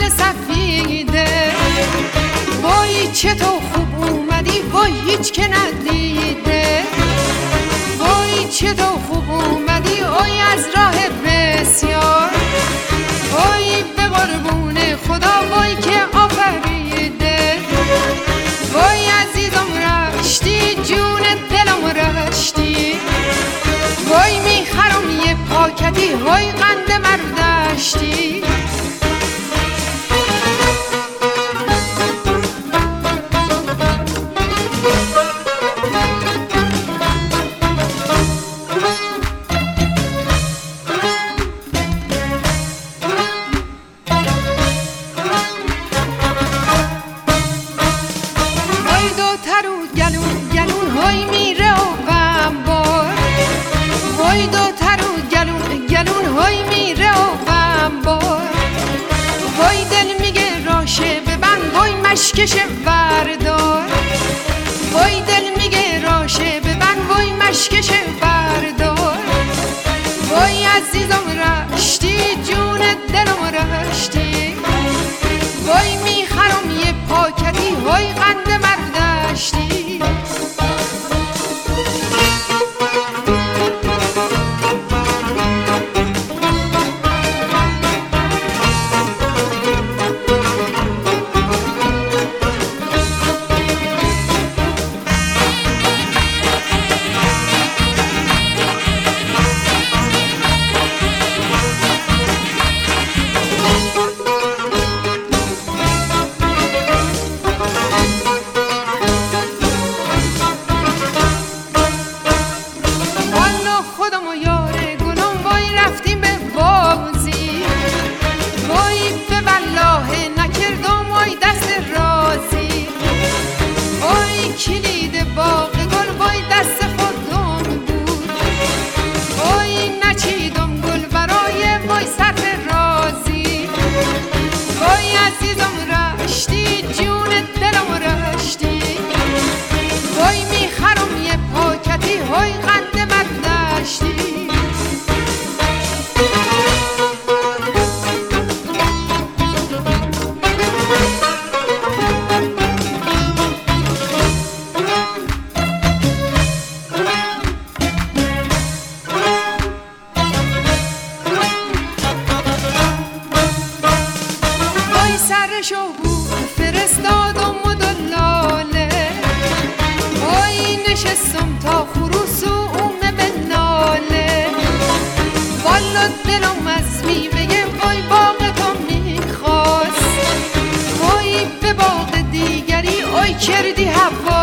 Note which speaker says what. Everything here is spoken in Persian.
Speaker 1: سفیده. وای چطور خوب اومدی، وای هیچ که ندیده. وای چطور خوب اومدی، وای از راه بسیار. وای به قربون خدا، وای که آفریده. وای عزیزم رشتی، جون دلم رشتی. وای میخرم یه پاکتی، وای قند مردشتی. وای میره و غمبار، وای دو ترو گلون وای میره و غمبار. وای دل میگه راشه ببند، وای مشکش بردار. وای دل میگه راشه ببند، وای مشکش بردار. وای عزیزم رشتی، جون دلم رشتی. وای میخرم یه پاکتی، وای قند مردشتی. کلید باغ گل وای دست خودم بود. وای نچیدم گل برای وای صرف رازی. وای عزیزم رشتی، جون دلم رشتی. وای میخرم یه پاکتی، وای قند مردشتی. سرشو بود فرستادم و دلاله. وای نشستم تا خروس و اومه به ناله. والا دلم از میوه وای باغ تو میخواست. وای به باغ دیگری اوی کردی هوا.